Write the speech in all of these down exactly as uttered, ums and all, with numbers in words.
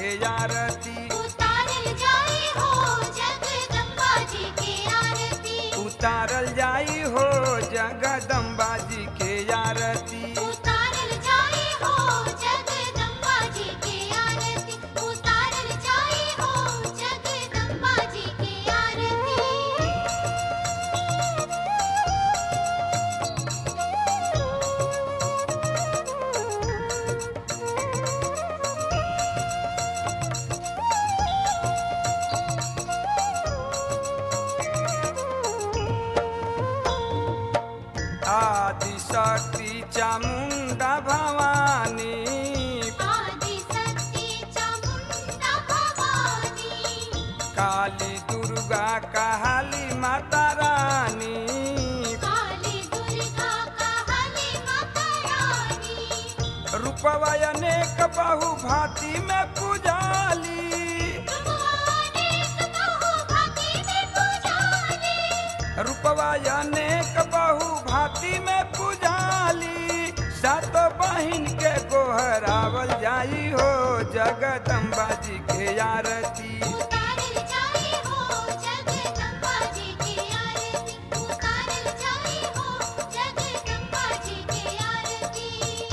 के आरती उतारल जाई हो जगदम्बा जी के आरती उतारल जाई हो जगदम्बा जी के आरती उतारल जाई हो जगदम्बा जी के आरती उतारल जाई हो जगदम्बा जी के आरती आदि शक्ति चामुंडा भवानी आदि शक्ति चामुंडा भवानी काली दुर्गा काली माता रानी काली दुर्गा काली माता रानी रूपवा अनेक बहु भांति में पूजाली अनेक बहु भांति में पूजाली रूपवा अनेक बहु भांति में पूजाली सात बहिन के गोहरावल जाई हो जगदम्बा जी के आरती उतारल जाई हो जगदम्बा जी के आरती उतारल जाई हो जगदम्बा जी के आरती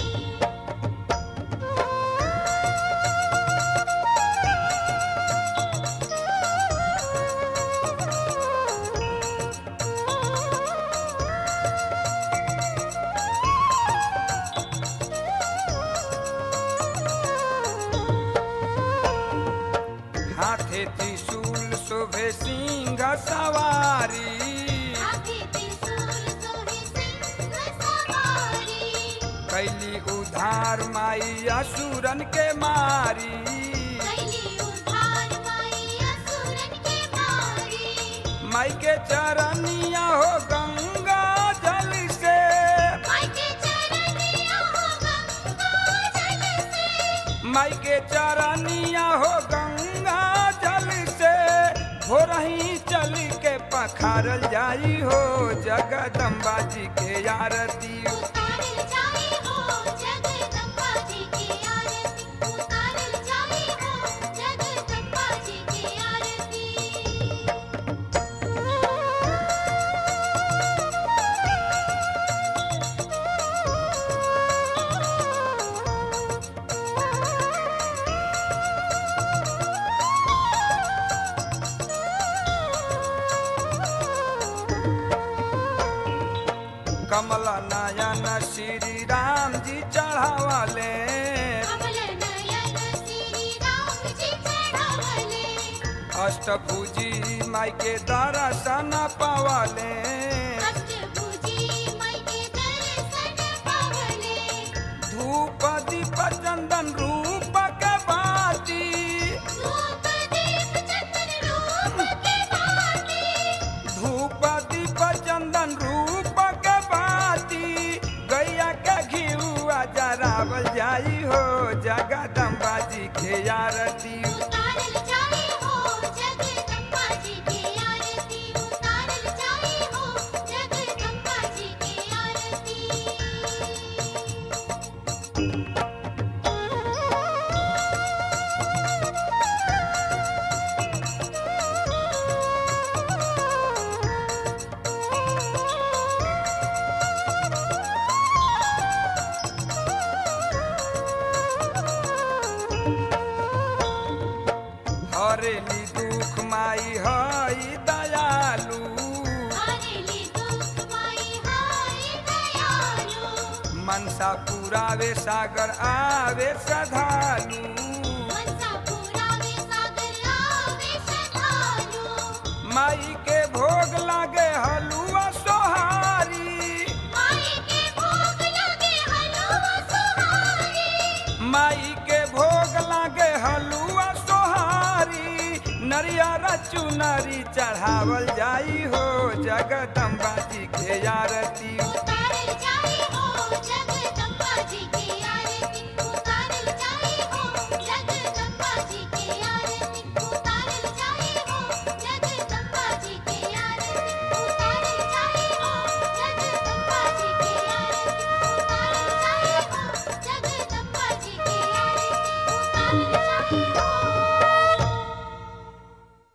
हाथे त्रिशूल शोभे सिंह सवारी हाथी त्रिशूल सोहे सिंह सवारी कैली उधार माई असुरन के मारी कैली उधार माई असुरन के मारी माई के चरनिया हो गंगा जल से माई के चरनिया हो गंगा जल से माई के चरनिया हो गंगा जल से हो रही चल के पखारल जाई हो जगदम्बा जी के आरती उतारल जाई हो जगदम्बा जी के आरती उतारल जाई हो जगदम्बा जी के आरती कमल नयन श्री राम जी चढ़ावले कमल नयन श्री राम जी चढ़ावले अष्टभुजी माई के दर्शन पावले अष्टभुजी माई के दर्शन पावले धूप दीप चंदन रूप के बाती धूप दीप चंदन रूप के भांति धूप दीप चंदन रूप के बाती गैया के घिउआ जरावल जाई हो जगदम्बा जी के आरती उतारल जाई हो जगदम्बा जी के आरती उतारल जाई हो जगदम्बा जी के आरती हरेली दुख माई हई दयालु हरेली दुख माई हाय दयालु मनसा पुरावे सागर आवे श्रद्धालु मनसा पुरावे सागर आवे श्रद्धालु माई के भोग लागे हलुआ सोहारी माई के भोग लगे हलवा सुहारी माई के भोग लागे हलुआ सोहारी नरियर चुनरी चढ़ावल जाई हो जगदम्बा जी के आरती उतारल